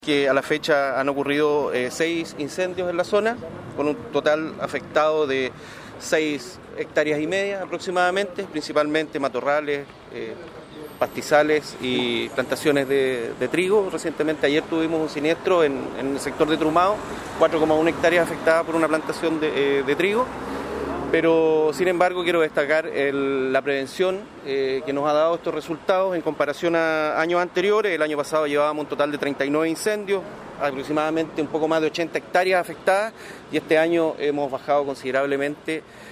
Que a la fecha han ocurrido 6 incendios en la zona, con un total afectado de 6,5 hectáreas aproximadamente, principalmente matorrales, pastizales y plantaciones de trigo. Recientemente ayer tuvimos un siniestro en el sector de Trumao, 4,1 hectáreas afectadas por una plantación de trigo. Pero, sin embargo, quiero destacar la prevención que nos ha dado estos resultados en comparación a años anteriores. El año pasado llevábamos un total de 39 incendios, aproximadamente un poco más de 80 hectáreas afectadas, y este año hemos bajado considerablemente